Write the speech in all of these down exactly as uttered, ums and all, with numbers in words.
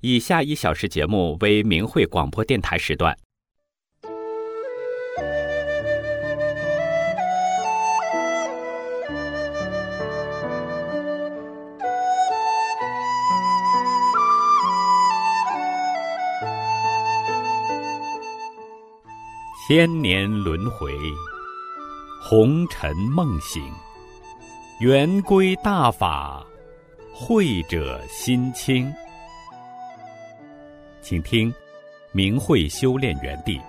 以下一小时节目为明慧广播电台时段。千年轮回，红尘梦醒，圆归大法，慧者心清。请听明慧修炼园地。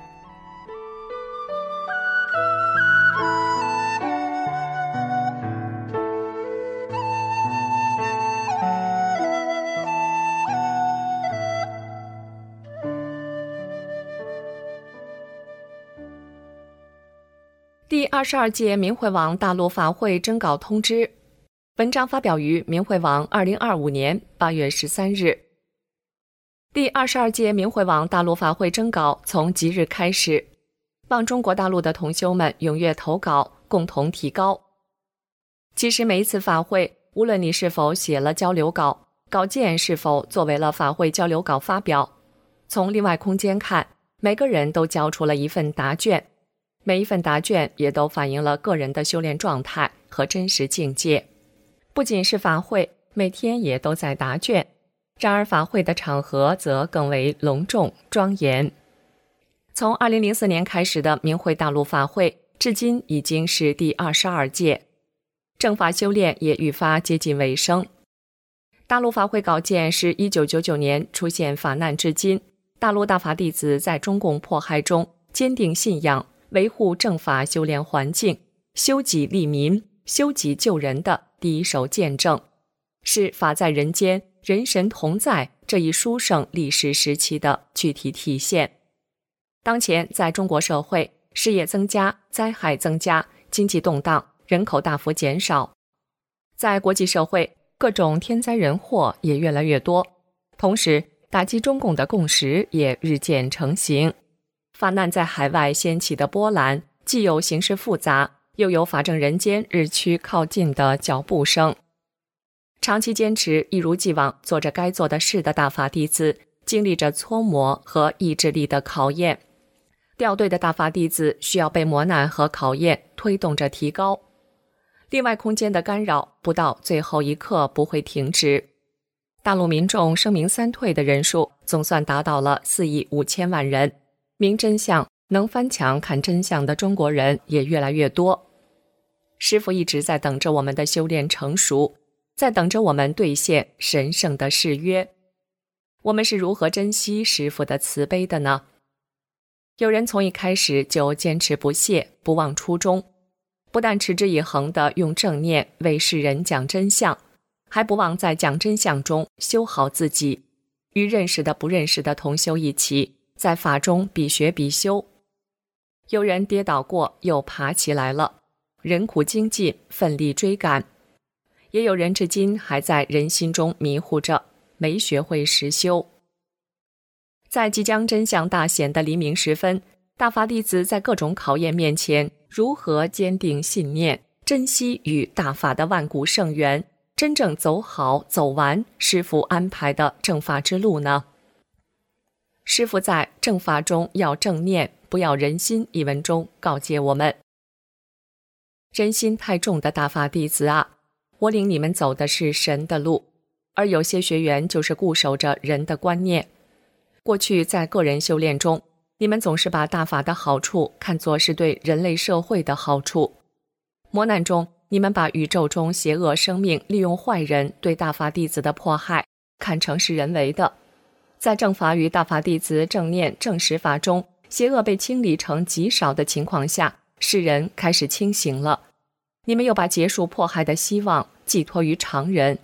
第二十二届明慧网大陆法会征稿通知，文章发表于明慧网二零二五年八月十三日。第二十二届明慧网大陆法会征稿从即日开始，望中国大陆的同修们踊跃投稿，共同提高。其实每一次法会，无论你是否写了交流稿，稿件是否作为了法会交流稿发表，从另外空间看，每个人都交出了一份答卷，每一份答卷也都反映了个人的修炼状态和真实境界。不仅是法会，每天也都在答卷，然而法会的场合则更为隆重庄严。从二零零四年开始的明慧大陆法会，至今已经是第二十二届，正法修炼也愈发接近尾声。大陆法会稿件是一九九九年出现法难至今，大陆大法弟子在中共迫害中坚定信仰，维护正法修炼环境，修己利民，修己救人的第一手见证，是法在人间，人神同在这一殊胜历史时期的具体体现。当前在中国社会，事业增加，灾害增加，经济动荡，人口大幅减少。在国际社会，各种天灾人祸也越来越多，同时打击中共的共识也日渐成型。法难在海外掀起的波澜，既有形势复杂，又有法正人间日趋靠近的脚步声。长期坚持一如既往做着该做的事的大法弟子，经历着搓磨和意志力的考验。掉队的大法弟子需要被磨难和考验推动着提高。另外空间的干扰不到最后一刻不会停止。大陆民众声明三退的人数总算达到了四亿五千万人，明真相，能翻墙看真相的中国人也越来越多。师父一直在等着我们的修炼成熟，在等着我们兑现神圣的誓约。我们是如何珍惜师父的慈悲的呢？有人从一开始就坚持不懈，不忘初衷，不但持之以恒地用正念为世人讲真相，还不忘在讲真相中修好自己，与认识的不认识的同修一起在法中比学比修。有人跌倒过又爬起来了，人苦精进，奋力追赶。也有人至今还在人心中迷糊着，没学会实修。在即将真相大显的黎明时分，大法弟子在各种考验面前，如何坚定信念，珍惜与大法的万古圣缘，真正走好走完师父安排的正法之路呢？师父在正法中要正念，不要人心一文中告诫我们：人心太重的大法弟子啊，我领你们走的是神的路，而有些学员就是固守着人的观念。过去在个人修炼中，你们总是把大法的好处看作是对人类社会的好处。磨难中，你们把宇宙中邪恶生命利用坏人对大法弟子的迫害看成是人为的。在正法与大法弟子正念正实法中，邪恶被清理成极少的情况下，世人开始清醒了。你们又把结束迫害的希望寄托于常人。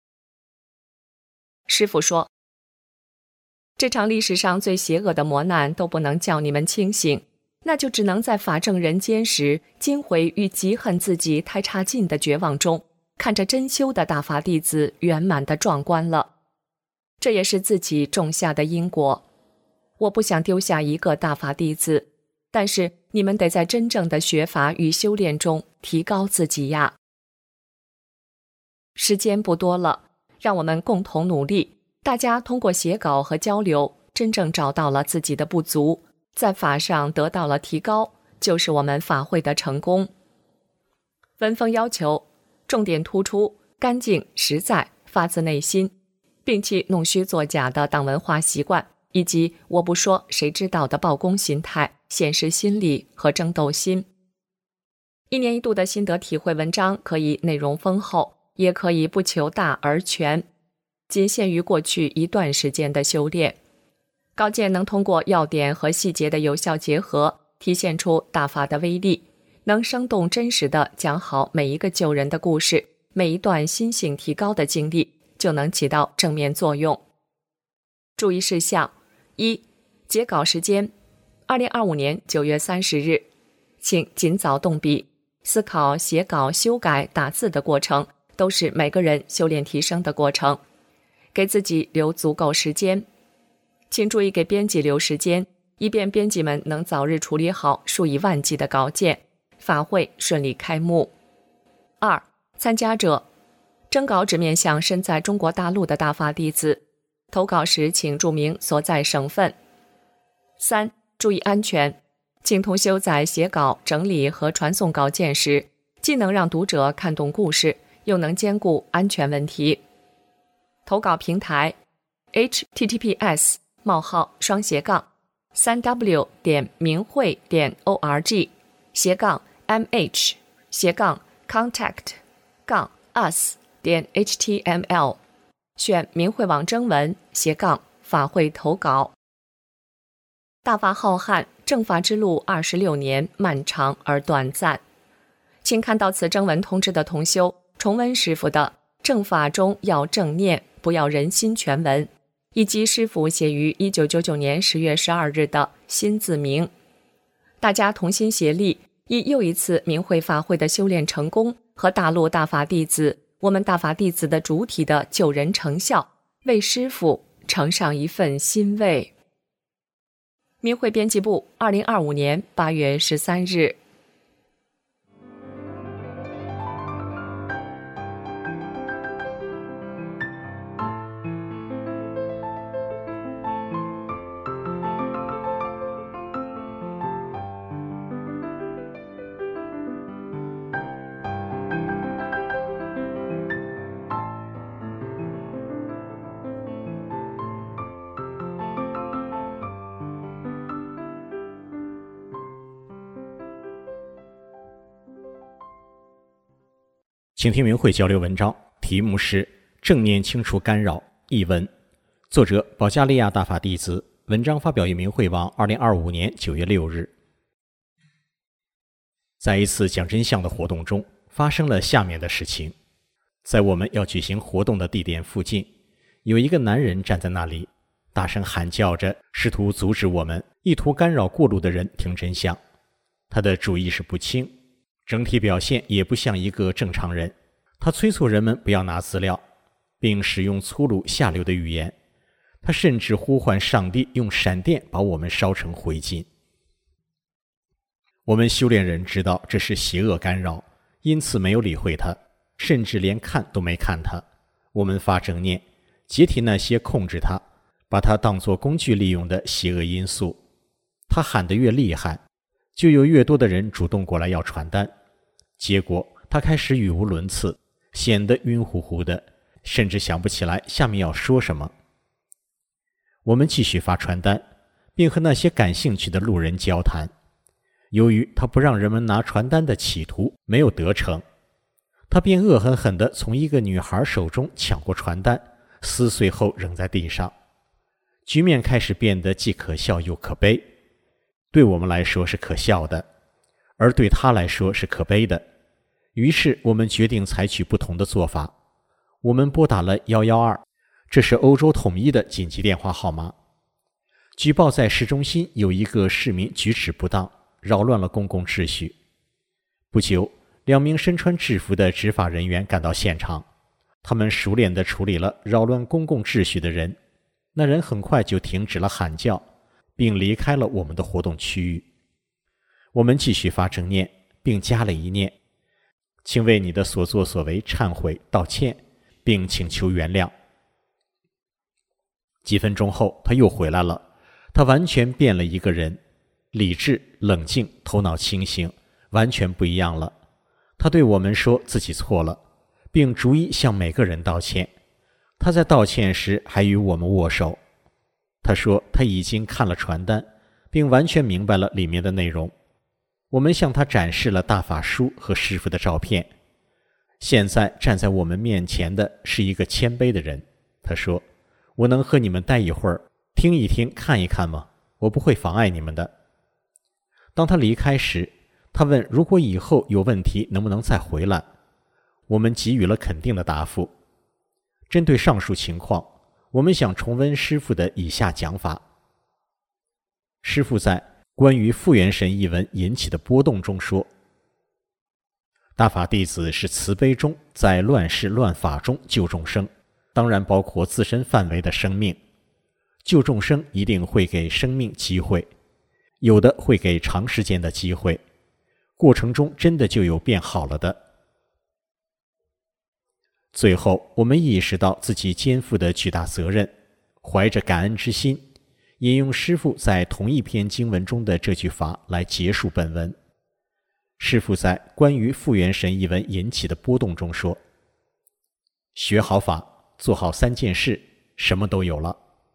师父说，这场历史上最邪恶的磨难都不能叫你们清醒，那就只能在法正人间时，惊悔与嫉恨自己太差劲的绝望中，看着真修的大法弟子圆满的壮观了。这也是自己种下的因果。我不想丢下一个大法弟子，但是你们得在真正的学法与修炼中提高自己呀。时间不多了，让我们共同努力， 大家通过写稿和交流，真正找到了自己的不足，在法上得到了提高，就是我们法会的成功。文风要求重点突出、干净、实在、发自内心，摒弃弄虚作假的党文化习惯，以及我不说谁知道的报功心态、显示心理和争斗心。一年一度的心得体会文章可以内容丰厚，也可以不求大而全，仅限于过去一段时间的修炼。稿件能通过要点和细节的有效结合，体现出大法的威力，能生动真实地讲好每一个救人的故事，每一段心性提高的经历，就能起到正面作用。注意事项：一、截稿时间二零二五年九月三十日，请尽早动笔。思考写稿、修改、打字的过程，都是每个人修炼提升的过程，给自己留足够时间。请注意给编辑留时间，以便编辑们能早日处理好数以万计的稿件，法会顺利开幕。二、参加者征稿只面向身在中国大陆的大法弟子，投稿时请注明所在省份。三、注意安全，请同修在写稿、整理和传送稿件时，既能让读者看懂故事，又能兼顾安全问题。投稿平台 ：H T T P S 冒号双斜杠三 W 点明慧点 O R G 斜杠 M H 斜杠 Contact 杠 Us 点 H T M L 选明慧网征文斜杠法会投稿。大法浩瀚，正法之路二十六年，漫长而短暂。请看到此征文通知的同修，重温师父的正法中要正念，不要人心全文，以及师父写于一九九九年十月十二日的心自明。大家同心协力，以又一次明慧法会的修炼成功和大陆大法弟子、我们大法弟子的主体的救人成效，为师父呈上一份欣慰。明慧编辑部，二零二五年八月十三日。 请听明慧交流文章，题目是正念清除干扰，译文，作者保加利亚大法弟子，文章发表于明慧网二零二五年九月六日。在一次讲真相的活动中，发生了下面的事情。在我们要举行活动的地点附近，有一个男人站在那里，大声喊叫着，试图阻止我们，意图干扰过路的人听真相。他的主意识不清，整体表现也不像一个正常人。他催促人们不要拿资料，并使用粗鲁下流的语言。他甚至呼唤上帝用闪电把我们烧成灰烬。我们修炼人知道这是邪恶干扰，因此没有理会他，甚至连看都没看他。我们发正念，解体那些控制他、把他当作工具利用的邪恶因素。他喊得越厉害，就有越多的人主动过来要传单。结果他开始语无伦次，显得晕乎乎的，甚至想不起来下面要说什么。我们继续发传单，并和那些感兴趣的路人交谈。由于他不让人们拿传单的企图没有得逞，他便恶狠狠地从一个女孩手中抢过传单，撕碎后扔在地上。局面开始变得既可笑又可悲。对我们来说是可笑的，而对他来说是可悲的。于是我们决定采取不同的做法。我们拨打了一一二，这是欧洲统一的紧急电话号码，举报在市中心有一个市民举止不当，扰乱了公共秩序。不久，两名身穿制服的执法人员赶到现场，他们熟练地处理了扰乱公共秩序的人。那人很快就停止了喊叫，并离开了我们的活动区域。我们继续发正念，并加了一念：请为你的所作所为忏悔道歉，并请求原谅。 几分钟后他又回来了，他完全变了一个人，理智、冷静，头脑清醒，完全不一样了。他对我们说自己错了，并逐一向每个人道歉。他在道歉时还与我们握手。他说他已经看了传单，并完全明白了里面的内容。我们向他展示了大法书和师父的照片。现在站在我们面前的是一个谦卑的人。他说，我能和你们待一会儿，听一听，看一看吗？我不会妨碍你们的。当他离开时，他问如果以后有问题能不能再回来。我们给予了肯定的答复。针对上述情况，我们想重温师父的以下讲法。师父在关于复元神一文引起的波动中说，大法弟子是慈悲中在乱世乱法中救众生，当然包括自身范围的生命。救众生一定会给生命机会，有的会给长时间的机会，过程中真的就有变好了的。最后，我们意识到自己肩负的巨大责任，怀着感恩之心，引用师父在同一篇经文中的这句法来结束本文。师父在关于复元神一文引起的波动中说，学好法，做好三件事，什么都有了。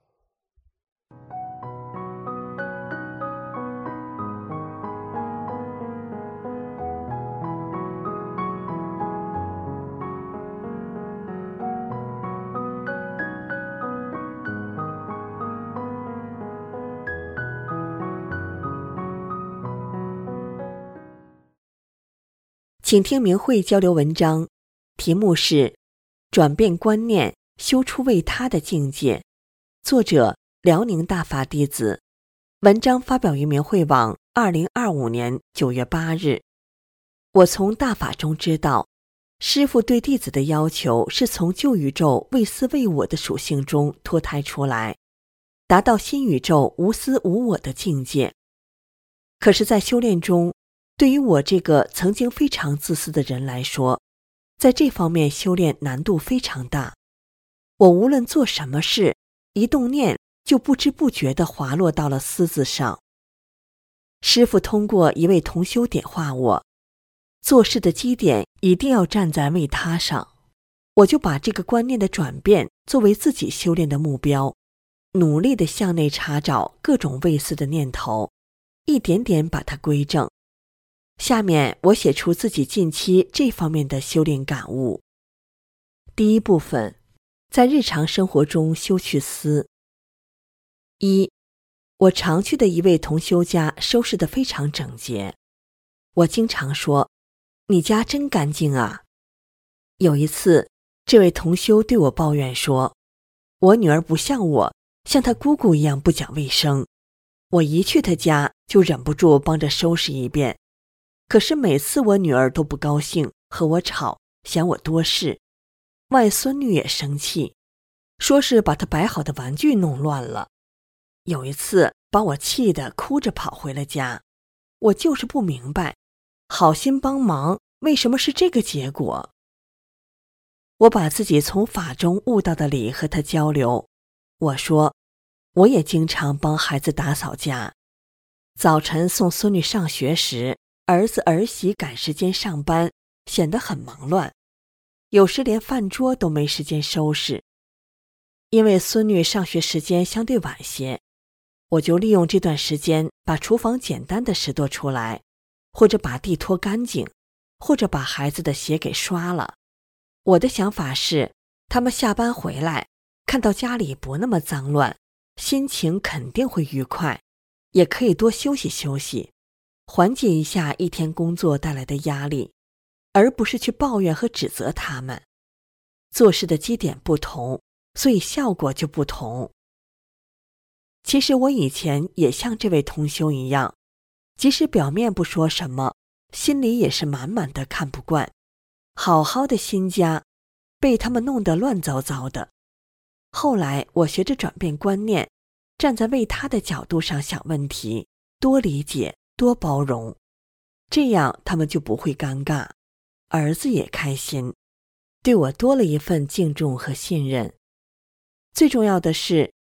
请听明慧交流文章，题目是转变观念，修出为他的境界，作者辽宁大法弟子，文章发表于明慧网二零二五年九月八日。我从大法中知道，师父对弟子的要求是从旧宇宙为私为我的属性中脱胎出来，达到新宇宙无私无我的境界。可是在修炼中，对于我这个曾经非常自私的人来说，在这方面修炼难度非常大。我无论做什么事，一动念就不知不觉地滑落到了私字上。师父通过一位同修点化我，做事的基点一定要站在为他上。我就把这个观念的转变作为自己修炼的目标，努力地向内查找各种为私的念头，一点点把它归正。下面我写出自己近期这方面的修炼感悟。第一部分，在日常生活中修去私。一，我常去的一位同修家收拾得非常整洁。我经常说，你家真干净啊。有一次，这位同修对我抱怨说，我女儿不像我，像她姑姑一样不讲卫生。我一去她家就忍不住帮着收拾一遍。可是每次我女儿都不高兴，和我吵，嫌我多事。外孙女也生气，说是把她摆好的玩具弄乱了。有一次把我气得哭着跑回了家。我就是不明白，好心帮忙，为什么是这个结果？我把自己从法中悟到的理和她交流。我说，我也经常帮孩子打扫家。早晨送孙女上学时，儿子儿媳赶时间上班，显得很忙乱，有时连饭桌都没时间收拾。因为孙女上学时间相对晚些，我就利用这段时间把厨房简单的拾掇出来，或者把地拖干净，或者把孩子的鞋给刷了。我的想法是，他们下班回来，看到家里不那么脏乱，心情肯定会愉快，也可以多休息休息，缓解一下一天工作带来的压力，而不是去抱怨和指责他们。做事的基点不同，所以效果就不同。其实我以前也像这位同修一样，即使表面不说什么，心里也是满满的看不惯。好好的新家，被他们弄得乱糟糟的。后来我学着转变观念，站在为他的角度上想问题，多理解，多包容，这样他们就不会尴尬，儿子也开心，对我多了一份敬重和信任。最重要的是，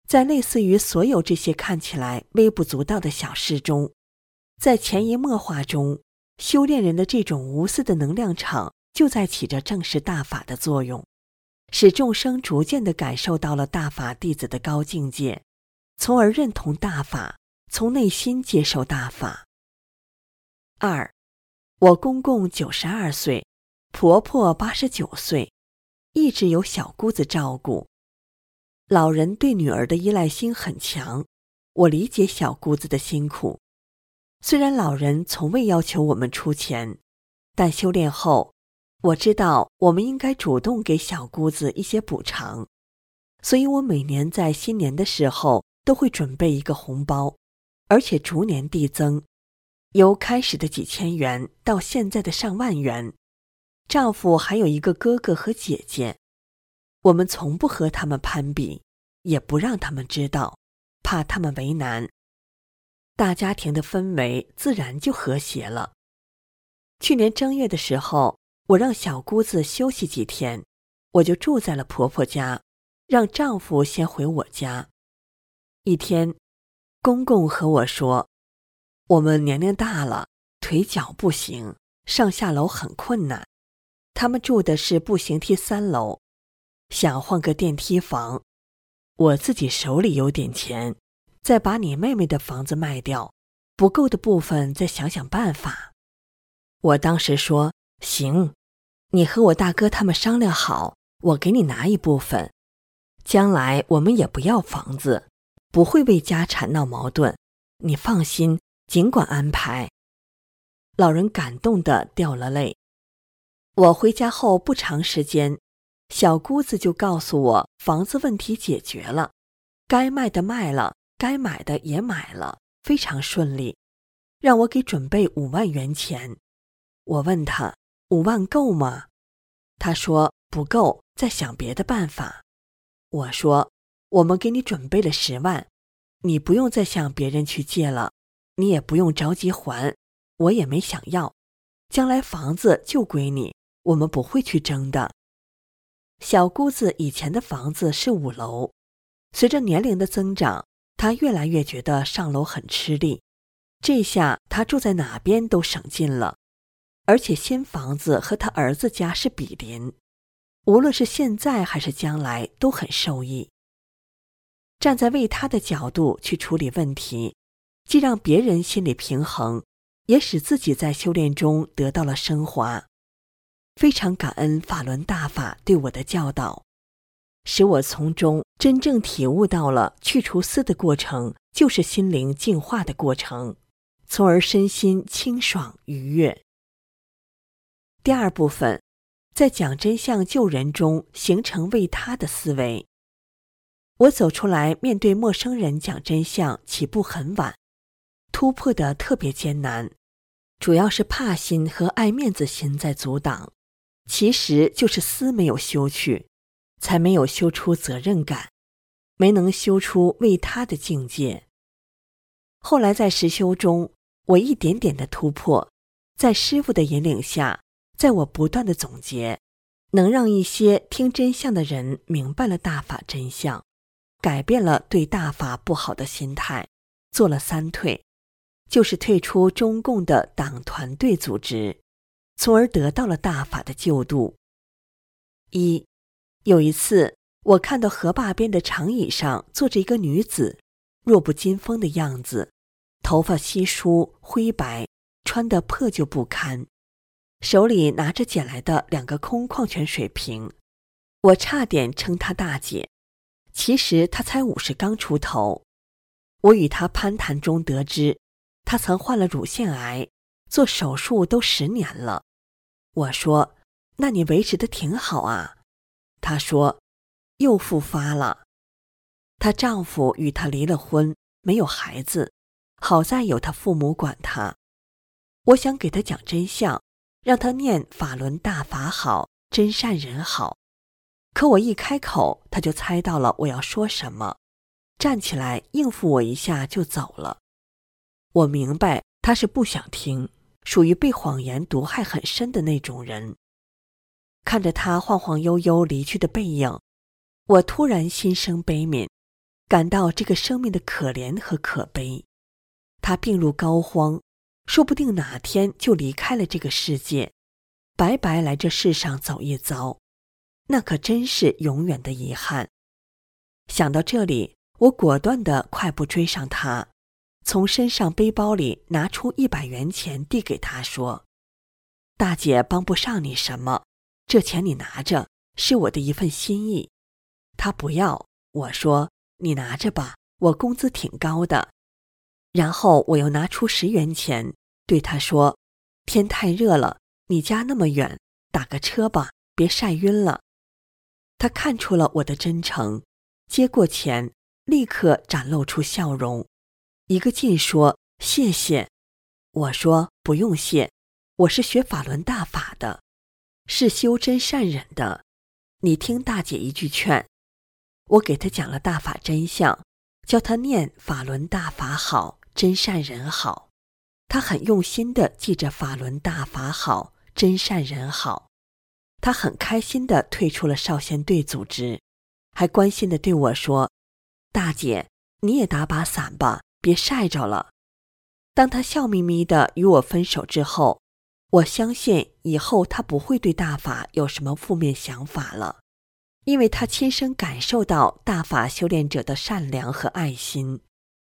在类似于所有这些看起来微不足道的小事中，在潜移默化中，修炼人的这种无私的能量场就在起着正视大法的作用，使众生逐渐地感受到了大法弟子的高境界，从而认同大法，从内心接受大法。二，我公公九十二岁，婆婆八十九岁，一直由小姑子照顾。老人对女儿的依赖心很强，我理解小姑子的辛苦。虽然老人从未要求我们出钱，但修炼后，我知道我们应该主动给小姑子一些补偿，所以我每年在新年的时候都会准备一个红包，而且逐年递增，由开始的几千元到现在的上万元。丈夫还有一个哥哥和姐姐，我们从不和他们攀比，也不让他们知道，怕他们为难。大家庭的氛围自然就和谐了。去年正月的时候，我让小姑子休息几天，我就住在了婆婆家，让丈夫先回我家。一天，公公和我说，我们年龄大了，腿脚不行，上下楼很困难。他们住的是步行梯三楼，想换个电梯房。我自己手里有点钱，再把你妹妹的房子卖掉，不够的部分再想想办法。我当时说，行，你和我大哥他们商量好，我给你拿一部分。将来我们也不要房子，不会为家产闹矛盾，你放心，尽管安排。老人感动地掉了泪。我回家后不长时间，小姑子就告诉我房子问题解决了，该卖的卖了，该买的也买了，非常顺利，让我给准备五万元钱。我问他，五万够吗？他说不够，再想别的办法。我说，我们给你准备了十万，你不用再向别人去借了，你也不用着急还，我也没想要，将来房子就归你，我们不会去争的。小姑子以前的房子是五楼，随着年龄的增长，她越来越觉得上楼很吃力，这下她住在哪边都省劲了，而且新房子和她儿子家是比邻，无论是现在还是将来都很受益。站在为她的角度去处理问题，既让别人心里平衡，也使自己在修炼中得到了升华。非常感恩法轮大法对我的教导，使我从中真正体悟到了去除私的过程就是心灵净化的过程，从而身心清爽愉悦。第二部分，在讲真相救人中形成为他的思维。我走出来面对陌生人讲真相起步很晚，突破得特别艰难，主要是怕心和爱面子心在阻挡，其实就是思没有修去，才没有修出责任感，没能修出为他的境界。后来在实修中，我一点点的突破，在师父的引领下，在我不断的总结，能让一些听真相的人明白了大法真相，改变了对大法不好的心态，做了三退，就是退出中共的党团队组织，从而得到了大法的救度。一，有一次我看到河坝边的长椅上坐着一个女子，弱不禁风的样子，头发稀疏灰白，穿得破旧不堪，手里拿着捡来的两个空矿泉水瓶，我差点称她大姐，其实她才五十刚出头。我与她攀谈中得知，她曾患了乳腺癌，做手术都十年了。我说，那你维持得挺好啊。她说，又复发了。她丈夫与她离了婚，没有孩子，好在有她父母管她。我想给她讲真相，让她念法轮大法好，真善人好。可我一开口，她就猜到了我要说什么，站起来应付我一下就走了。我明白她是不想听，属于被谎言毒害很深的那种人。看着她晃晃悠悠离去的背影，我突然心生悲悯， 感到这个生命的可怜和可悲。他病入膏肓，说不定哪天就离开了这个世界，白白来这世上走一遭，那可真是永远的遗憾。想到这里，我果断地快步追上他，从身上背包里拿出一百元钱递给他，说：大姐帮不上你什么，这钱你拿着，是我的一份心意。他不要，我说：你拿着吧，我工资挺高的。然后我又拿出十元钱，对他说：天太热了，你家那么远，打个车吧，别晒晕了。他看出了我的真诚，接过钱，立刻展露出笑容，一个劲说：谢谢。我说：不用谢，我是学法轮大法的，是修真善忍的，你听大姐一句劝。我给他讲了大法真相，教他念法轮大法好，真善人好。他很用心地记着法轮大法好，真善人好。他很开心地退出了少先队组织，还关心地对我说：大姐，你也打把伞吧，别晒着了。当他笑眯眯地与我分手之后，我相信以后他不会对大法有什么负面想法了，因为他亲身感受到大法修炼者的善良和爱心。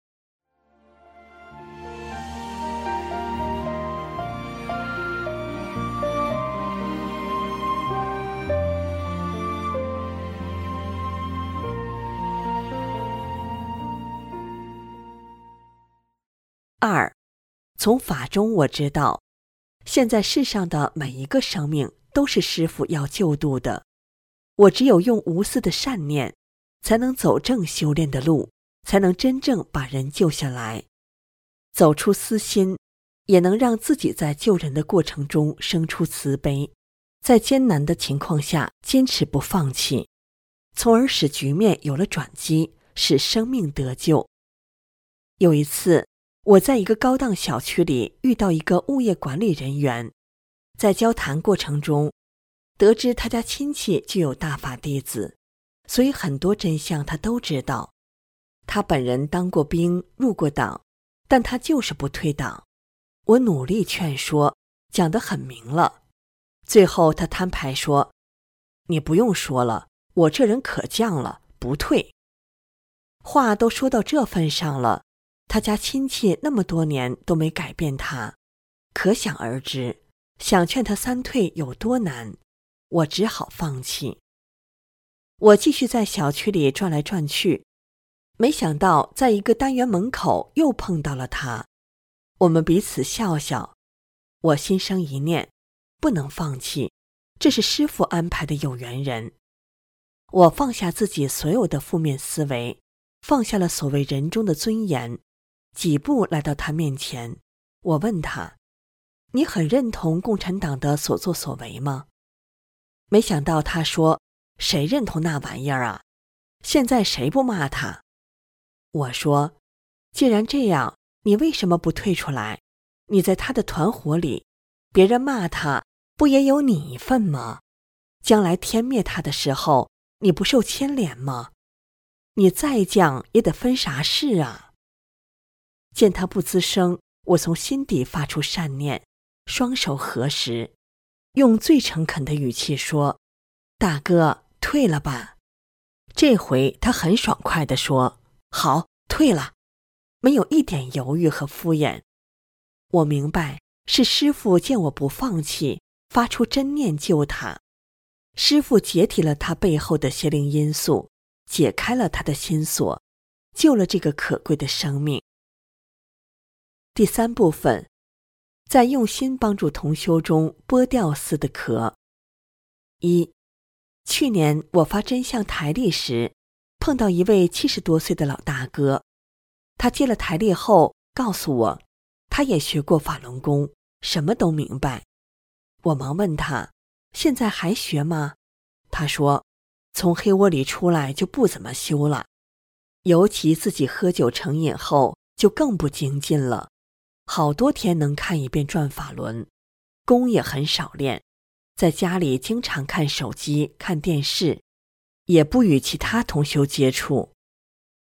二，从法中我知道，现在世上的每一个生命都是师父要救度的。我只有用无私的善念，才能走正修炼的路，才能真正把人救下来。走出私心，也能让自己在救人的过程中生出慈悲，在艰难的情况下坚持不放弃，从而使局面有了转机，使生命得救。有一次，我在一个高档小区里遇到一个物业管理人员，在交谈过程中，得知他家亲戚就有大法弟子，所以很多真相他都知道。他本人当过兵，入过党，但他就是不退党。我努力劝说，讲得很明了。最后他摊牌说：你不用说了，我这人可犟了，不退。话都说到这份上了，他家亲戚那么多年都没改变他，可想而知，想劝他三退有多难，我只好放弃。我继续在小区里转来转去，没想到在一个单元门口又碰到了他，我们彼此笑笑。我心生一念，不能放弃，这是师父安排的有缘人。我放下自己所有的负面思维，放下了所谓人中的尊严，几步来到他面前。我问他：你很认同共产党的所作所为吗？没想到他说：谁认同那玩意儿啊？现在谁不骂他？我说：既然这样，你为什么不退出来？你在他的团伙里，别人骂他，不也有你一份吗？将来天灭他的时候，你不受牵连吗？你再犟也得分啥事啊？见他不吱声，我从心底发出善念，双手合十，用最诚恳的语气说：大哥，退了吧。这回他很爽快地说：好，退了，没有一点犹豫和敷衍。我明白，是师父见我不放弃，发出真念救他。师父解体了他背后的邪灵因素，解开了他的心锁，救了这个可贵的生命。第三部分，在用心帮助同修中剥掉丝的壳。一，去年我发真相台历时，碰到一位七十多岁的老大哥，他接了台历后告诉我，他也学过法轮功，什么都明白。我忙问他，现在还学吗？他说，从黑窝里出来就不怎么修了，尤其自己喝酒成瘾后就更不精进了，好多天能看一遍转法轮，功也很少练，在家里经常看手机看电视，也不与其他同修接触。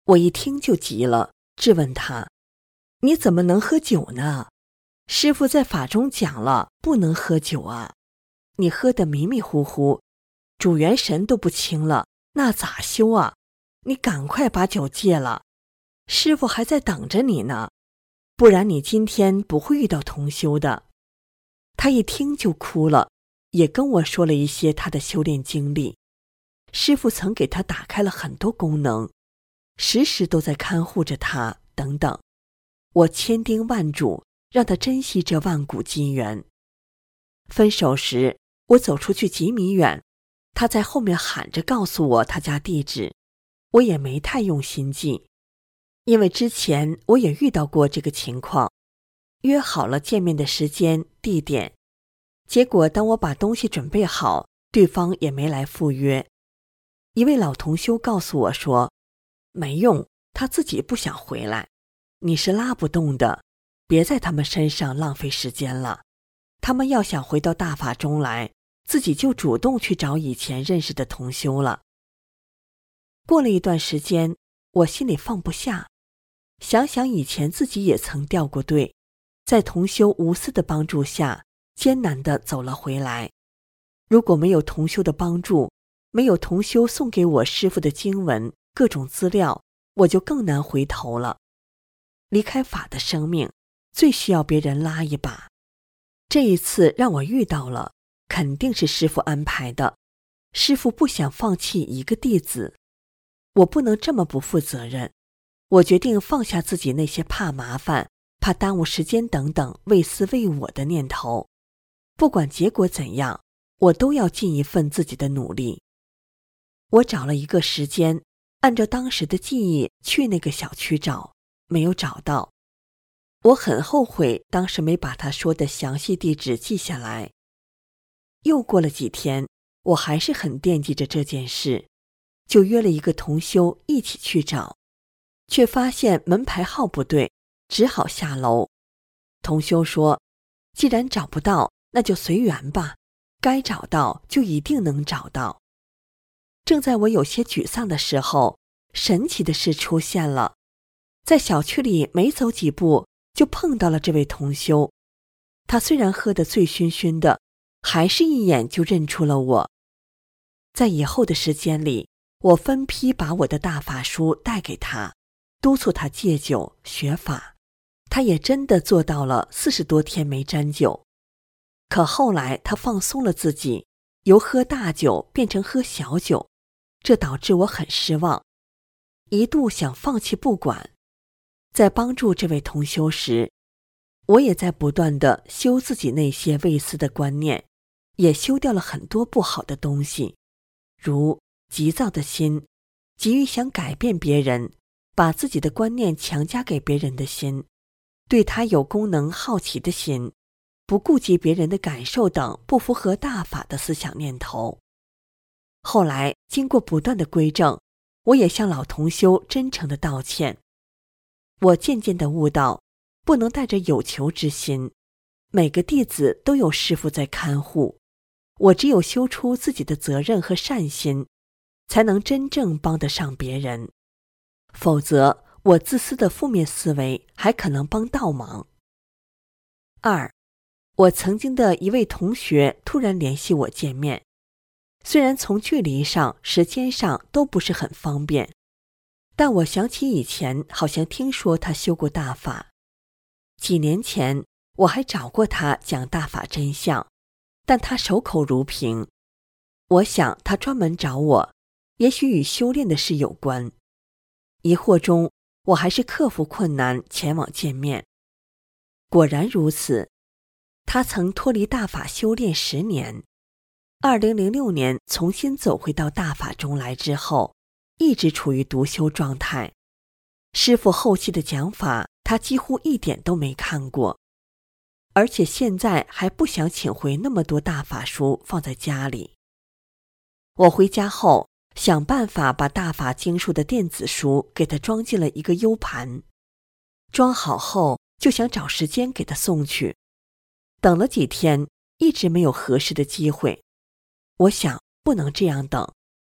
我一听就急了，质问他：你怎么能喝酒呢？师父在法中讲了，不能喝酒啊！你喝得迷迷糊糊，主元神都不清了，那咋修啊？你赶快把酒戒了，师父还在等着你呢，不然你今天不会遇到同修的。他一听就哭了，也跟我说了一些他的修炼经历。师父曾给他打开了很多功能，时时都在看护着他，等等。我千叮万嘱，让他珍惜这万古金缘。分手时，我走出去几米远，他在后面喊着告诉我他家地址，我也没太用心记，因为之前我也遇到过这个情况，约好了见面的时间、地点，结果当我把东西准备好，对方也没来赴约。一位老同修告诉我说，没用，他自己不想回来，你是拉不动的，别在他们身上浪费时间了。他们要想回到大法中来，自己就主动去找以前认识的同修了。过了一段时间，我心里放不下，想想以前自己也曾掉过队，在同修无私的帮助下，艰难地走了回来。如果没有同修的帮助，没有同修送给我师父的经文、各种资料，我就更难回头了。离开法的生命，最需要别人拉一把。这一次让我遇到了，肯定是师父安排的。师父不想放弃一个弟子，我不能这么不负责任。我决定放下自己那些怕麻烦、怕耽误时间等等为私为我的念头。不管结果怎样，我都要尽一份自己的努力。我找了一个时间，按照当时的记忆去那个小区找，没有找到。我很后悔当时没把他说的详细地址记下来。又过了几天，我还是很惦记着这件事，就约了一个同修一起去找，却发现门牌号不对，只好下楼。同修说，既然找不到，那就随缘吧，该找到就一定能找到。正在我有些沮丧的时候，神奇的事出现了，在小区里没走几步就碰到了这位同修。他虽然喝得醉醺醺的，还是一眼就认出了我。在以后的时间里，我分批把我的大法书带给他，督促他戒酒学法。他也真的做到了四十多天没沾酒。可后来他放松了自己，由喝大酒变成喝小酒，这导致我很失望，一度想放弃不管。在帮助这位同修时，我也在不断地修自己那些未思的观念，也修掉了很多不好的东西，如急躁的心，急于想改变别人，把自己的观念强加给别人的心，对他有功能好奇的心，不顾及别人的感受等不符合大法的思想念头。后来经过不断的归正，我也向老同修真诚的道歉。我渐渐地悟到，不能带着有求之心，每个弟子都有师父在看护，我只有修出自己的责任和善心，才能真正帮得上别人，否则我自私的负面思维还可能帮倒忙。二，我曾经的一位同学突然联系我见面，虽然从距离上、时间上都不是很方便，但我想起以前好像听说他修过大法。几年前我还找过他讲大法真相，但他守口如瓶。我想他专门找我，也许与修炼的事有关。疑惑中，我还是克服困难前往见面。果然如此，他曾脱离大法修炼十年，二零零六年重新走回到大法中来之后，一直处于独修状态。师父后期的讲法，他几乎一点都没看过，而且现在还不想请回那么多大法书放在家里。我回家后，想办法把大法经书的电子书给他装进了一个 U 盘，装好后就想找时间给他送去。等了几天，一直没有合适的机会。我想不能这样等，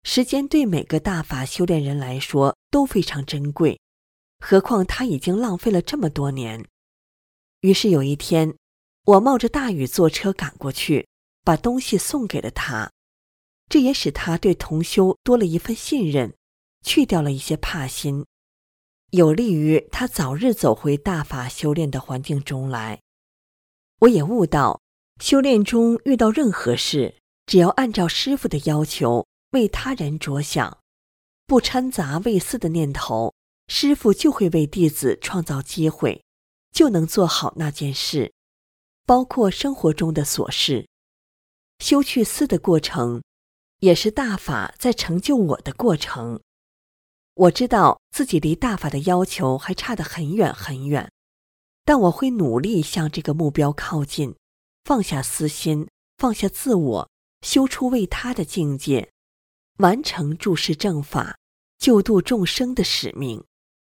时间对每个大法修炼人来说都非常珍贵，何况他已经浪费了这么多年。于是有一天，我冒着大雨坐车赶过去，把东西送给了他。这也使他对同修多了一份信任，去掉了一些怕心，有利于他早日走回大法修炼的环境中来。我也悟到，修炼中遇到任何事，只要按照师父的要求，为他人着想，不掺杂为私的念头，师父就会为弟子创造机会，就能做好那件事，包括生活中的琐事。修去私的过程，也是大法在成就我的过程。我知道自己离大法的要求还差得很远很远，但我会努力向这个目标靠近，放下私心，放下自我，修出为他的境界，完成注释正法，救度众生的使命。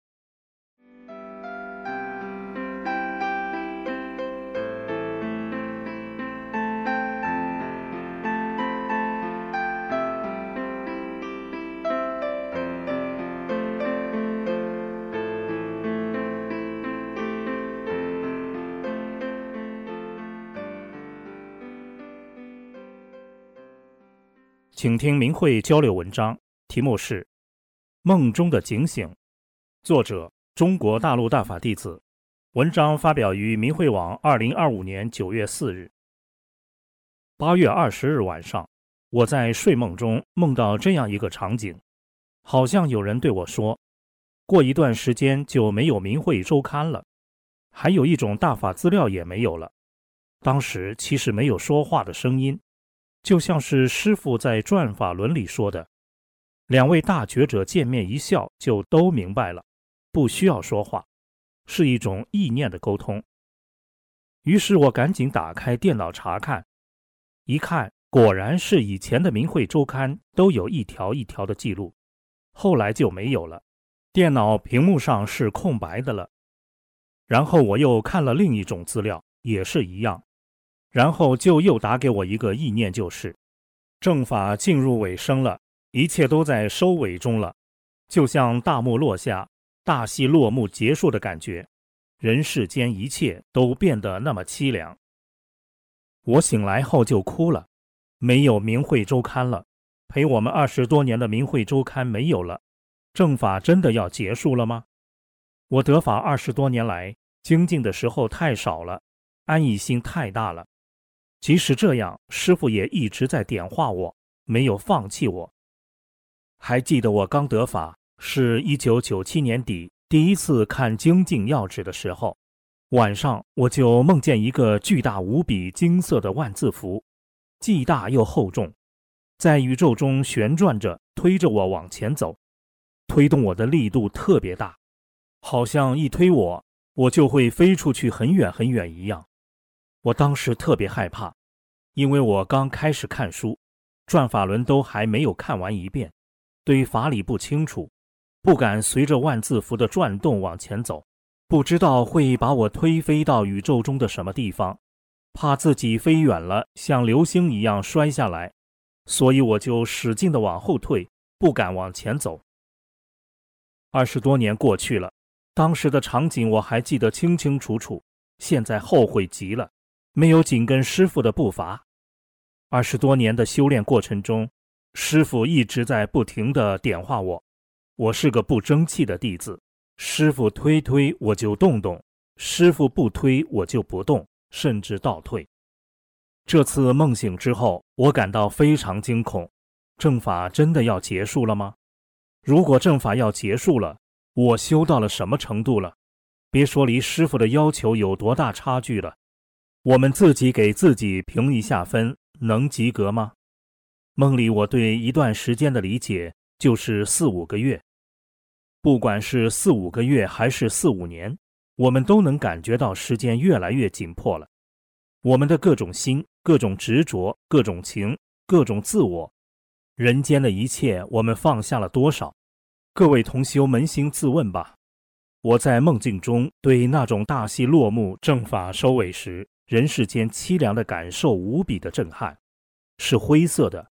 请听明慧交流文章，题目是《梦中的警醒》，作者中国大陆大法弟子，文章发表于明慧网二零二五年九月四日。八月二十日晚上，我在睡梦中梦到这样一个场景，好像有人对我说，过一段时间就没有明慧周刊了，还有一种大法资料也没有了。当时其实没有说话的声音，就像是师父在转法轮里说的，两位大觉者见面一笑就都明白了，不需要说话，是一种意念的沟通。于是我赶紧打开电脑查看，一看果然是以前的明慧周刊都有一条一条的记录，后来就没有了，电脑屏幕上是空白的了。然后我又看了另一种资料，也是一样，然后就又打给我一个意念，就是正法进入尾声了，一切都在收尾中了，就像大幕落下，大戏落幕结束的感觉，人世间一切都变得那么凄凉。我醒来后就哭了，没有明慧周刊了，陪我们二十多年的明慧周刊没有了，正法真的要结束了吗？我得法二十多年来，精进的时候太少了，安逸心太大了。即使这样，师父也一直在点化我，没有放弃我。还记得我刚得法，是一九九七年底第一次看精进要旨的时候，晚上我就梦见一个巨大无比金色的万字符，既大又厚重，在宇宙中旋转着，推着我往前走，推动我的力度特别大，好像一推我，我就会飞出去很远很远一样。我当时特别害怕，因为我刚开始看书，转法轮都还没有看完一遍，对法理不清楚，不敢随着万字符的转动往前走，不知道会把我推飞到宇宙中的什么地方，怕自己飞远了像流星一样摔下来，所以我就使劲地往后退，不敢往前走。二十多年过去了，当时的场景我还记得清清楚楚，现在后悔极了，没有紧跟师父的步伐。二十多年的修炼过程中，师父一直在不停地点化我，我是个不争气的弟子，师父推推我就动动，师父不推我就不动，甚至倒退。这次梦醒之后，我感到非常惊恐，正法真的要结束了吗？如果正法要结束了，我修到了什么程度了？别说离师父的要求有多大差距了，我们自己给自己评一下分，能及格吗？梦里我对一段时间的理解就是四五个月，不管是四五个月还是四五年，我们都能感觉到时间越来越紧迫了。我们的各种心、各种执着、各种情、各种自我，人间的一切我们放下了多少？各位同修扪心自问吧。我在梦境中对那种大戏落幕、正法收尾时，人世间凄凉的感受无比的震撼，是灰色的，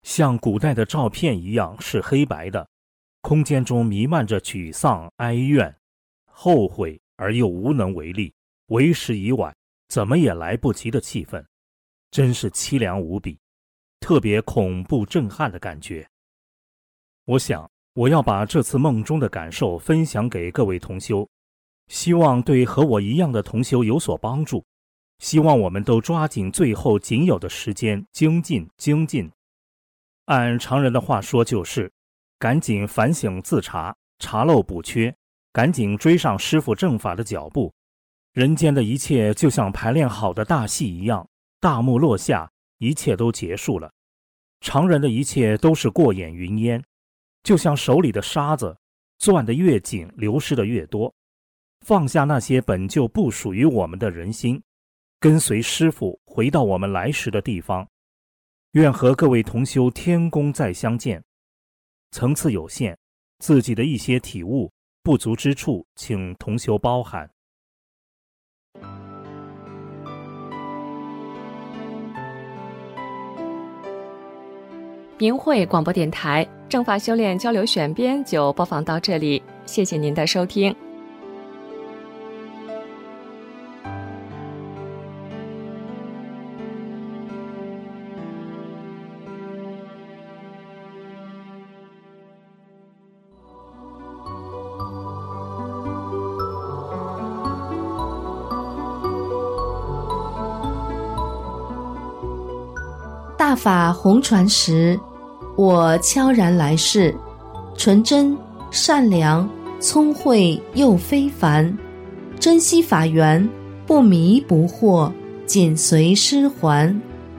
像古代的照片一样是黑白的，空间中弥漫着沮丧、哀怨、后悔而又无能为力，为时已晚，怎么也来不及的气氛，真是凄凉无比，特别恐怖震撼的感觉。我想我要把这次梦中的感受分享给各位同修，希望对和我一样的同修有所帮助，希望我们都抓紧最后仅有的时间精进精进。按常人的话说，就是赶紧反省自查，查漏补缺，赶紧追上师父正法的脚步。人间的一切就像排练好的大戏一样，大幕落下，一切都结束了。常人的一切都是过眼云烟，就像手里的沙子，攥得越紧，流失的越多。放下那些本就不属于我们的人心，跟随师父回到我们来时的地方。愿和各位同修天公再相见。层次有限，自己的一些体悟不足之处，请同修包涵。 明慧广播电台正法修炼交流选编就播放到这里，谢谢您的收听。 大法红传时，我悄然来世，纯真善良聪慧又非凡，珍惜法缘，不迷不惑，紧随师还。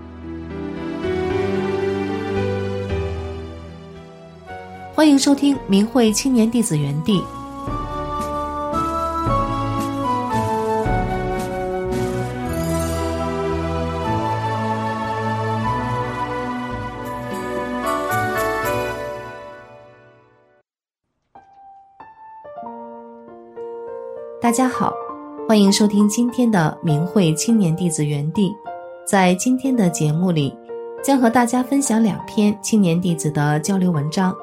欢迎收听明慧青年弟子园地。大家好，欢迎收听今天的明慧青年弟子园地。在今天的节目里，将和大家分享两篇青年弟子的交流文章。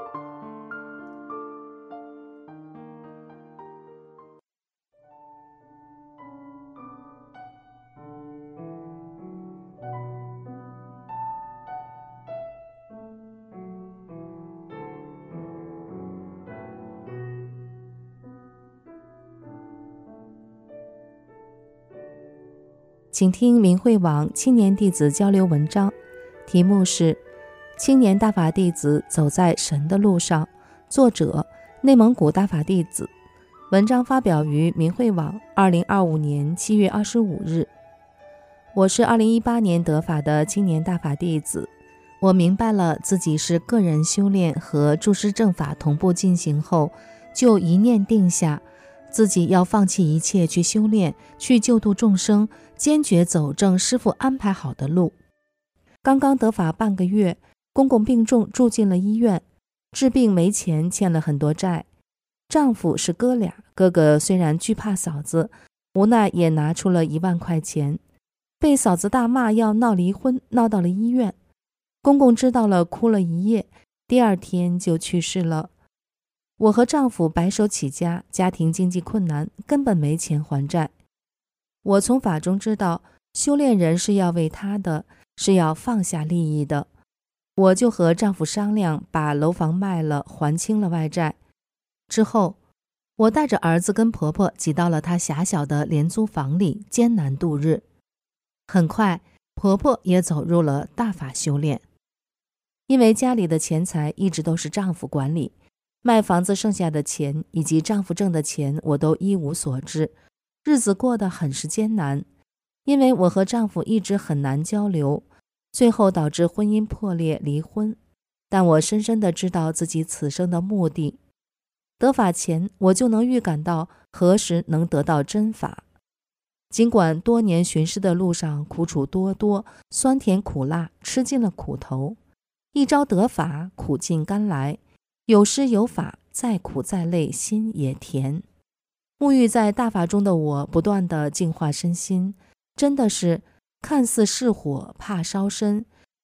请听明慧网青年弟子交流文章，题目是《青年大法弟子走在神的路上》，作者内蒙古大法弟子。文章发表于明慧网二零二五年七月二十五日。我是二零一八年得法的青年大法弟子，我明白了自己是个人修炼和诸师正法同步进行后，就一念定下自己要放弃一切去修炼，去救度众生，坚决走正师父安排好的路。刚刚得法半个月，公公病重住进了医院，治病没钱，欠了很多债。丈夫是哥俩，哥哥虽然惧怕嫂子，无奈也拿出了一万块钱，被嫂子大骂要闹离婚，闹到了医院。公公知道了，哭了一夜，第二天就去世了。我和丈夫白手起家，家庭经济困难，根本没钱还债。我从法中知道，修炼人是要为他的，是要放下利益的。我就和丈夫商量，把楼房卖了，还清了外债。之后，我带着儿子跟婆婆挤到了他狭小的廉租房里，艰难度日。很快，婆婆也走入了大法修炼。因为家里的钱财一直都是丈夫管理，卖房子剩下的钱以及丈夫挣的钱我都一无所知，日子过得很是艰难。因为我和丈夫一直很难交流，最后导致婚姻破裂离婚。但我深深地知道自己此生的目的。得法前，我就能预感到何时能得到真法。尽管多年寻师的路上苦楚多多，酸甜苦辣，吃尽了苦头，一朝得法，苦尽甘来。有师有法，再苦再累，心也甜。沐浴在大法中的我，不断地净化身心，真的是看似是火怕烧身，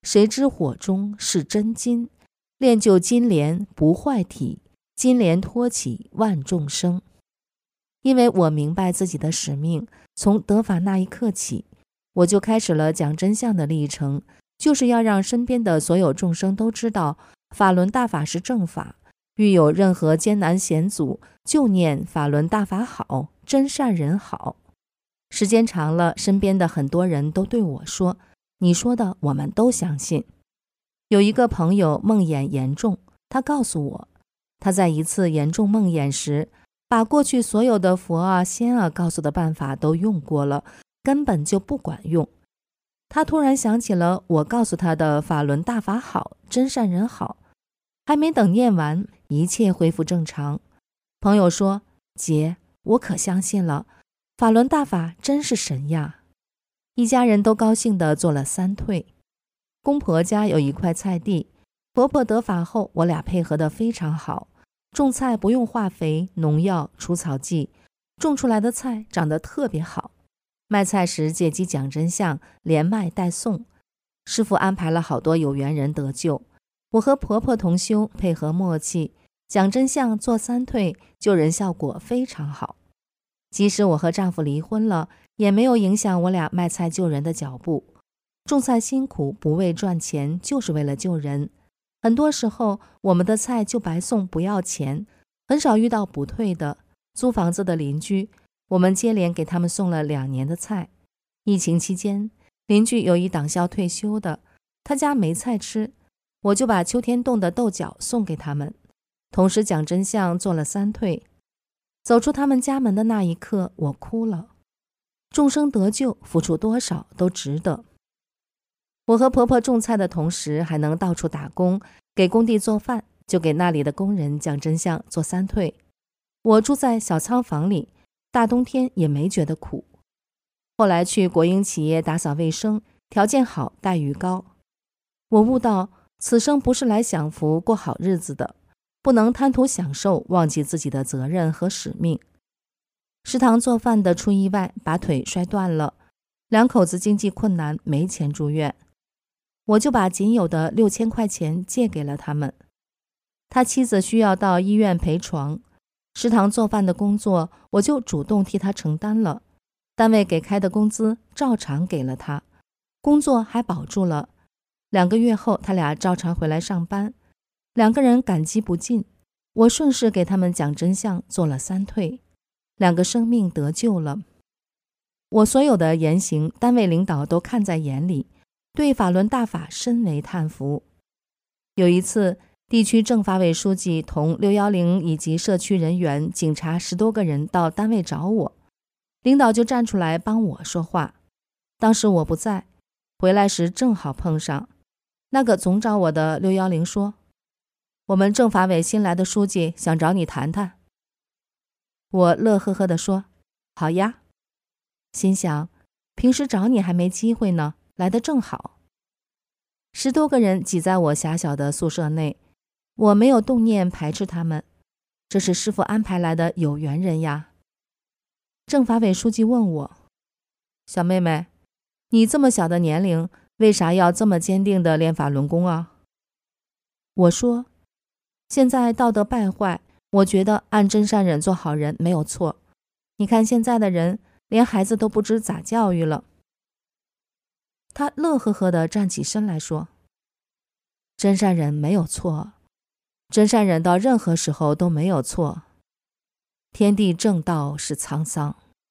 谁知火中是真金，炼就金莲不坏体，金莲托起万众生。因为我明白自己的使命，从得法那一刻起，我就开始了讲真相的历程，就是要让身边的所有众生都知道，法轮大法是正法，遇有任何艰难险阻，就念法轮大法好，真善人好。时间长了，身边的很多人都对我说，你说的我们都相信。有一个朋友梦魇严重，他告诉我，他在一次严重梦魇时，把过去所有的佛啊仙啊告诉的办法都用过了，根本就不管用。他突然想起了我告诉他的法轮大法好，真善人好，还没等念完，一切恢复正常。朋友说，姐，我可相信了，法轮大法真是神呀。一家人都高兴地做了三退。公婆家有一块菜地，婆婆得法后，我俩配合得非常好，种菜不用化肥、农药、除草剂，种出来的菜长得特别好。卖菜时借机讲真相，连卖带送。师父安排了好多有缘人得救，我和婆婆同修，配合默契，讲真相做三退，救人效果非常好。即使我和丈夫离婚了，也没有影响我俩卖菜救人的脚步。种菜辛苦，不为赚钱，就是为了救人。很多时候我们的菜就白送，不要钱，很少遇到不退的。租房子的邻居，我们接连给他们送了两年的菜。疫情期间，邻居有一党校退休的，他家没菜吃，我就把秋天冻的豆角送给他们，同时讲真相做了三退。走出他们家门的那一刻，我哭了。众生得救，付出多少都值得。我和婆婆种菜的同时，还能到处打工，给工地做饭，就给那里的工人讲真相做三退。我住在小仓房里，大冬天也没觉得苦。后来去国营企业打扫卫生，条件好，待遇高。我悟到，此生不是来享福过好日子的，不能贪图享受，忘记自己的责任和使命。食堂做饭的出意外，把腿摔断了，两口子经济困难，没钱住院。我就把仅有的六千块钱借给了他们。他妻子需要到医院陪床，食堂做饭的工作我就主动替他承担了，单位给开的工资照常给了他，工作还保住了。两个月后，他俩照常回来上班，两个人感激不尽。我顺势给他们讲真相，做了三退，两个生命得救了。我所有的言行，单位领导都看在眼里，对法轮大法深为叹服。有一次，地区政法委书记同六一零以及社区人员、警察十多个人到单位找我，领导就站出来帮我说话。当时我不在，回来时正好碰上。那个总找我的六一零说，我们政法委新来的书记想找你谈谈。我乐呵呵地说，好呀。心想，平时找你还没机会呢，来得正好。十多个人挤在我狭小的宿舍内，我没有动念排斥他们，这是师父安排来的有缘人呀。政法委书记问我，小妹妹，你这么小的年龄，为啥要这么坚定地练法轮功啊？我说，现在道德败坏，我觉得按真善忍做好人没有错。你看现在的人，连孩子都不知咋教育了。他乐呵呵地站起身来说，真善忍没有错，真善忍到任何时候都没有错，天地正道是沧桑。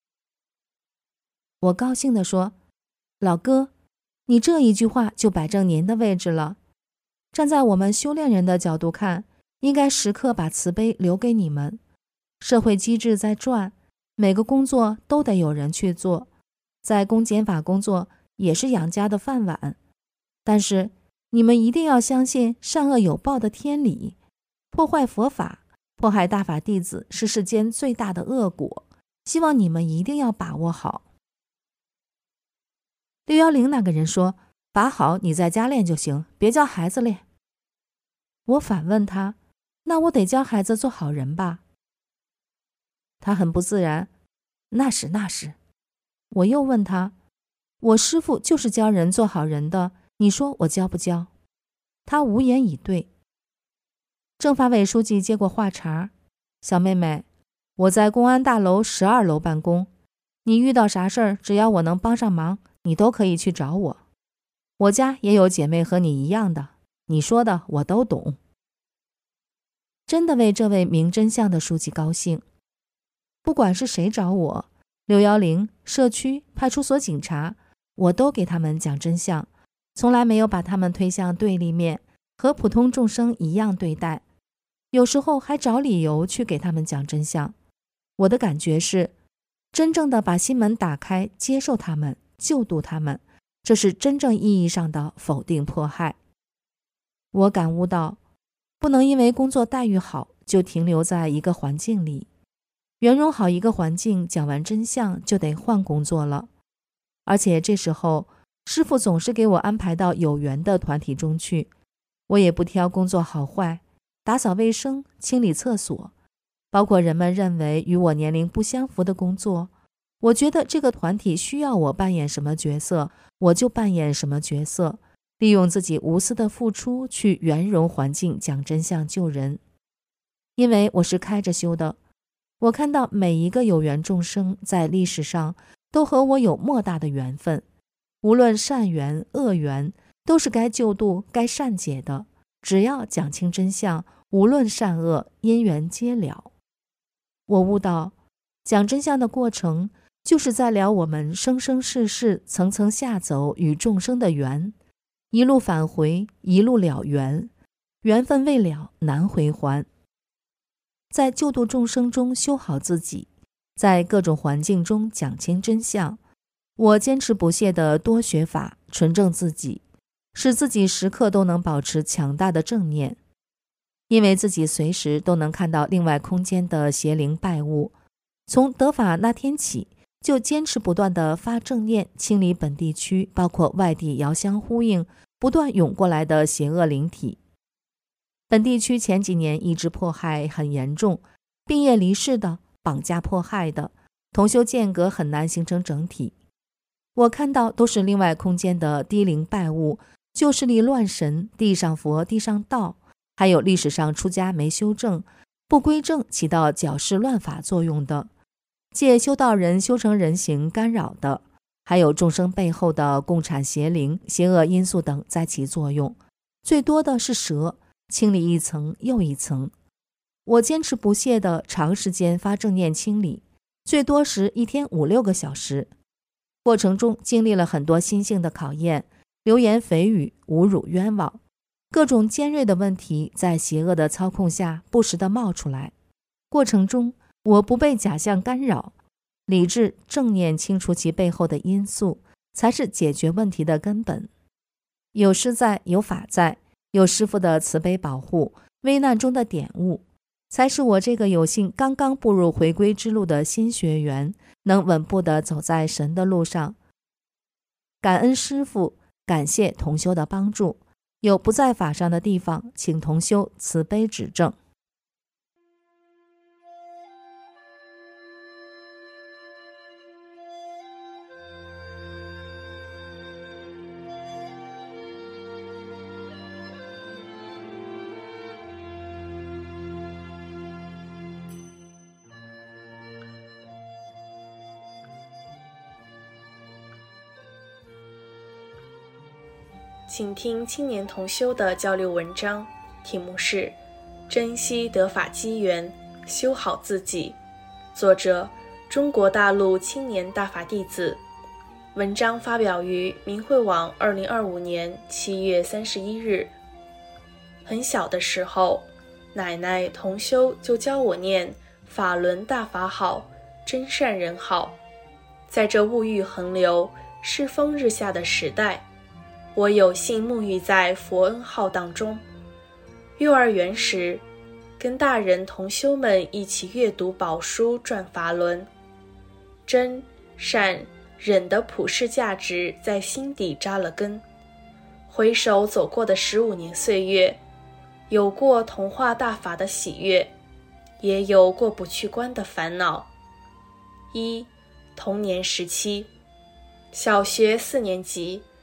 我高兴地说，老哥，你这一句话就摆正您的位置了。站在我们修炼人的角度看，应该时刻把慈悲留给你们。社会机制在转，每个工作都得有人去做，在公检法工作也是养家的饭碗。但是你们一定要相信善恶有报的天理，破坏佛法，迫害大法弟子是世间最大的恶果，希望你们一定要把握好。六一零那个人说，法好你在家练就行，别教孩子练。我反问他，那我得教孩子做好人吧？他很不自然，那是那是。我又问他，我师父就是教人做好人的， 你说我教不教？他无言以对。政法委书记接过话茬，小妹妹，我在公安大楼十二楼办公，你遇到啥事儿，只要我能帮上忙，你都可以去找我。我家也有姐妹和你一样的，你说的我都懂。真的为这位明真相的书记高兴。不管是谁找我，六一零、社区、派出所警察，我都给他们讲真相，从来没有把他们推向对立面，和普通众生一样对待，有时候还找理由去给他们讲真相。我的感觉是，真正的把心门打开，接受他们，救度他们，这是真正意义上的否定迫害。我感悟到，不能因为工作待遇好，就停留在一个环境里。圆融好一个环境，讲完真相就得换工作了。而且这时候，师父总是给我安排到有缘的团体中去，我也不挑工作好坏，打扫卫生、清理厕所，包括人们认为与我年龄不相符的工作，我觉得这个团体需要我扮演什么角色，我就扮演什么角色，利用自己无私的付出去圆融环境，讲真相救人。因为我是开着修的，我看到每一个有缘众生在历史上都和我有莫大的缘分，无论善缘恶缘，都是该救度该善解的，只要讲清真相，无论善恶，因缘皆了。我悟到，讲真相的过程就是在了我们生生世世层层下走与众生的缘，一路返回，一路了缘，缘分未了难回还。在救度众生中修好自己，在各种环境中讲清真相，我坚持不懈地多学法，纯正自己，使自己时刻都能保持强大的正念。因为自己随时都能看到另外空间的邪灵败物，从得法那天起，就坚持不断地发正念，清理本地区包括外地遥相呼应不断涌过来的邪恶灵体。本地区前几年医治迫害很严重，病业离世的、绑架迫害的、同修间隔很难形成整体。我看到都是另外空间的低灵败物，旧势力乱神，地上佛地上道，还有历史上出家没修正、不归正起到矫饰乱法作用的，借修道人修成人形干扰的，还有众生背后的共产邪灵、邪恶因素等在起作用。最多的是蛇，清理一层又一层。我坚持不懈地长时间发正念清理，最多时一天五六个小时。过程中经历了很多心性的考验，流言蜚语、侮辱冤枉，各种尖锐的问题在邪恶的操控下不时地冒出来。过程中我不被假象干扰，理智正念清除其背后的因素，才是解决问题的根本。有师在，有法在，有师父的慈悲保护，危难中的点悟，才使我这个有幸刚刚步入回归之路的新学员能稳步地走在神的路上。感恩师父，感谢同修的帮助，有不在法上的地方，请同修慈悲指正。 请听青年同修的交流文章，题目是珍惜得法机缘，修好自己，作者中国大陆青年大法弟子。文章发表于明慧网二零二五年七月三十一日。很小的时候，奶奶同修就教我念法轮大法好，真善人好。在这物欲横流、世风日下的时代，我有幸沐浴在佛恩浩荡中。幼儿园时，跟大人同修们一起阅读宝书转法轮，真善忍的普世价值在心底扎了根。回首走过的十五年岁月，有过同化大法的喜悦，也有过不去关的烦恼。一、童年时期，小学四年级，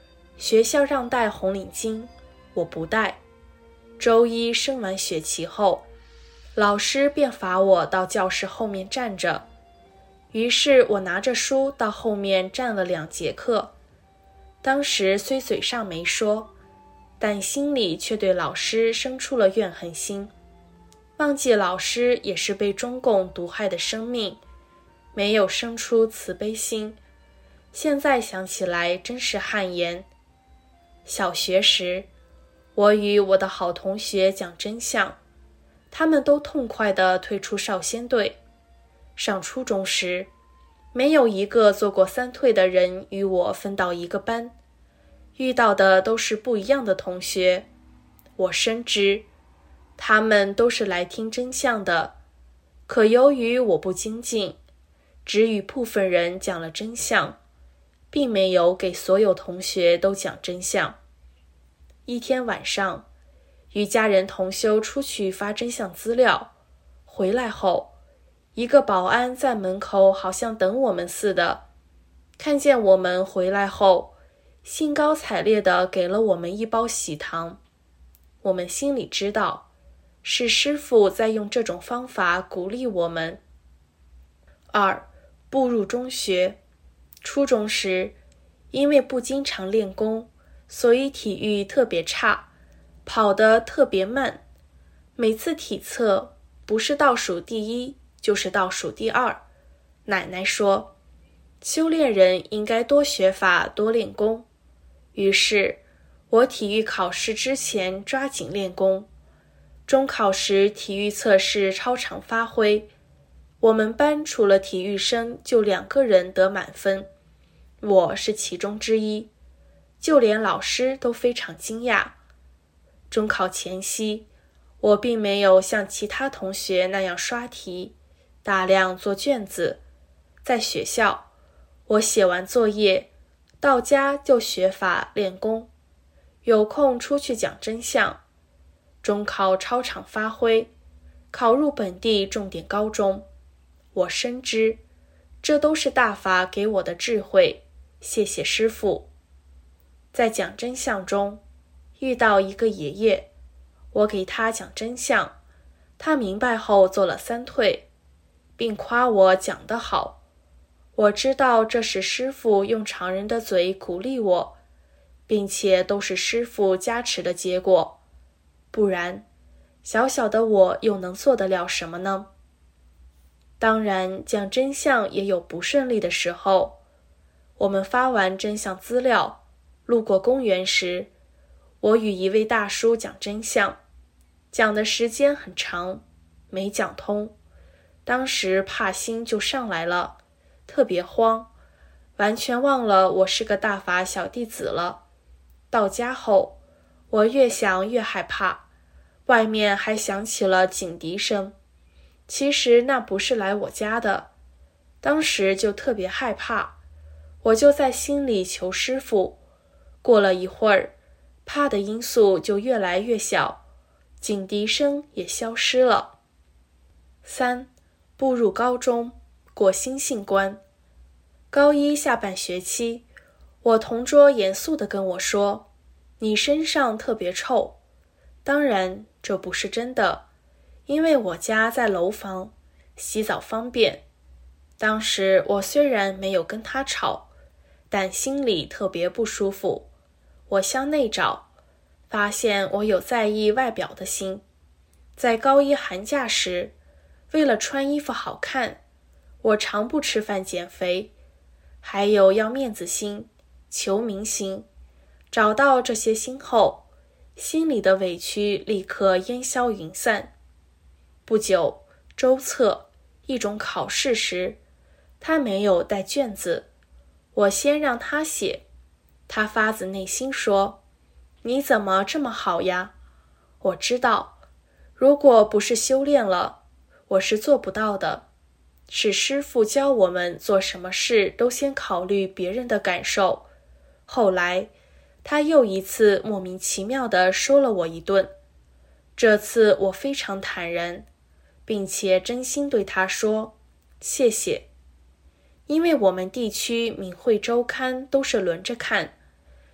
学校让戴红领巾，我不戴。周一升完学期后，老师便罚我到教室后面站着。于是我拿着书到后面站了两节课。当时虽嘴上没说，但心里却对老师生出了怨恨心，忘记老师也是被中共毒害的生命，没有生出慈悲心。现在想起来真是汗颜。小学时，我与我的好同学讲真相，他们都痛快地退出少先队。上初中时，没有一个做过三退的人与我分到一个班，遇到的都是不一样的同学。我深知，他们都是来听真相的，可由于我不精进，只与部分人讲了真相，并没有给所有同学都讲真相。一天晚上，与家人同修出去发真相资料，回来后，一个保安在门口好像等我们似的，看见我们回来后，兴高采烈地给了我们一包喜糖。我们心里知道，是师父在用这种方法鼓励我们。二，步入中学。初中时，因为不经常练功，所以体育特别差，跑得特别慢。每次体测不是倒数第一，就是倒数第二。奶奶说，修炼人应该多学法，多练功。于是，我体育考试之前抓紧练功。中考时体育测试超常发挥，我们班除了体育生就两个人得满分，我是其中之一，就连老师都非常惊讶。中考前夕，我并没有像其他同学那样刷题，大量做卷子。在学校，我写完作业，到家就学法练功，有空出去讲真相。中考超常发挥，考入本地重点高中。我深知，这都是大法给我的智慧，谢谢师父。在讲真相中，遇到一个爷爷，我给他讲真相，他明白后做了三退，并夸我讲得好。我知道这是师父用常人的嘴鼓励我，并且都是师父加持的结果，不然，小小的我又能做得了什么呢？当然，讲真相也有不顺利的时候。我们发完真相资料，路过公园时，我与一位大叔讲真相，讲的时间很长，没讲通。当时怕心就上来了，特别慌，完全忘了我是个大法小弟子了。到家后，我越想越害怕，外面还响起了警笛声。其实那不是来我家的，当时就特别害怕，我就在心里求师父。过了一会儿，怕的因素就越来越小，警笛声也消失了。三，步入高中，过心性关。高一下半学期，我同桌严肃地跟我说，你身上特别臭。当然，这不是真的，因为我家在楼房，洗澡方便。当时我虽然没有跟他吵，但心里特别不舒服。我向内找，发现我有在意外表的心。在高一寒假时，为了穿衣服好看，我常不吃饭减肥，还有要面子心、求名心。找到这些心后，心里的委屈立刻烟消云散。不久，周测，一种考试时，他没有带卷子，我先让他写。他发自内心说，你怎么这么好呀？我知道，如果不是修炼了，我是做不到的。是师父教我们做什么事都先考虑别人的感受。后来，他又一次莫名其妙地说了我一顿。这次我非常坦然，并且真心对他说，谢谢。因为我们地区闽会周刊都是轮着看，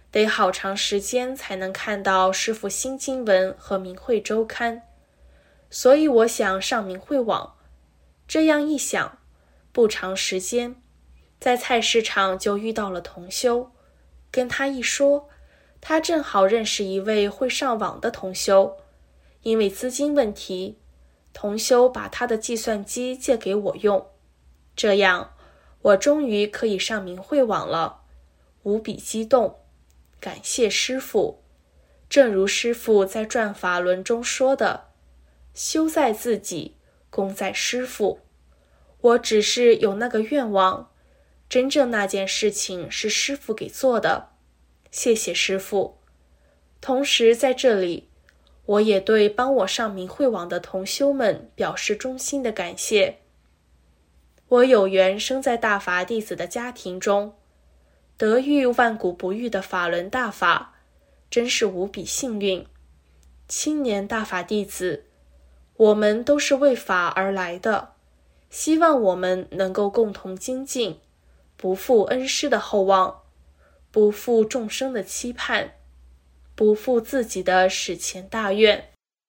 得好长时间才能看到师父新经文和明慧周刊，所以我想上明慧网。这样一想，不长时间，在菜市场就遇到了同修，跟他一说，他正好认识一位会上网的同修，因为资金问题，同修把他的计算机借给我用，这样我终于可以上明慧网了，无比激动，感谢师父。正如师父在转法轮中说的，修在自己，功在师父。我只是有那个愿望，真正那件事情是师父给做的，谢谢师父。同时在这里，我也对帮我上明慧网的同修们表示衷心的感谢。我有缘生在大法弟子的家庭中，得遇万古不遇的法轮大法，真是无比幸运。青年大法弟子，我们都是为法而来的，希望我们能够共同精进，不负恩师的厚望，不负众生的期盼，不负自己的史前大愿。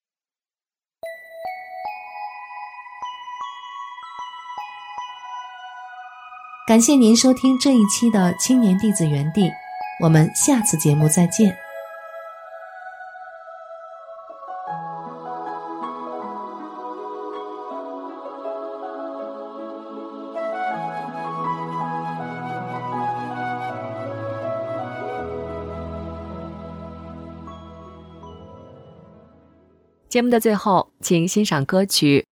感谢您收听这一期的青年弟子园地，我们下次节目再见。 节目的最后，请欣赏歌曲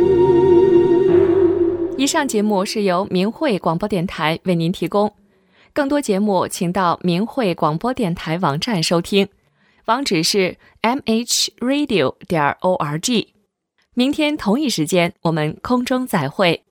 以上节目是由明慧广播电台为您提供。 更多节目请到明慧广播电台网站收听，网址是 m h radio 点 org。明天同一时间我们空中再会。